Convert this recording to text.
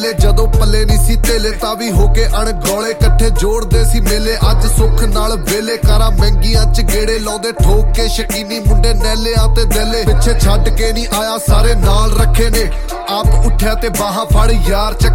ਵੇਲੇ ਜਦੋਂ ਪੱਲੇ ਨਹੀਂ ਸੀ ਤੇਲੇ ਤਾਂ ਵੀ ਹੋ ਕੇ ਅਣਗੌਲੇ ਇਕੱਠੇ ਜੋੜਦੇ ਸੀ ਮੇਲੇ ਅੱਜ ਸੁੱਖ ਨਾਲ ਵੇਲੇ ਕਾਰਾਂ ਮਹਿੰਗੀਆਂ ਚ ਗੇੜੇ ਲਾਉਂਦੇ ਠੋਕ ਕੇ ਸ਼ਕੀਨੀ ਮੁੰਡੇ ਨੈਲਿਆਂ ਤੇ ਦੇਲੇ ਪਿੱਛੇ ਛੱਡ ਕੇ ਨਹੀਂ ਆਇਆ ਸਾਰੇ ਨਾਲ ਰੱਖੇ ਨੇ ਆਪ ਉੱਠਿਆ ਤੇ ਬਾਹਾਂ ਫੜ ਯਾਰ ਚੱਕ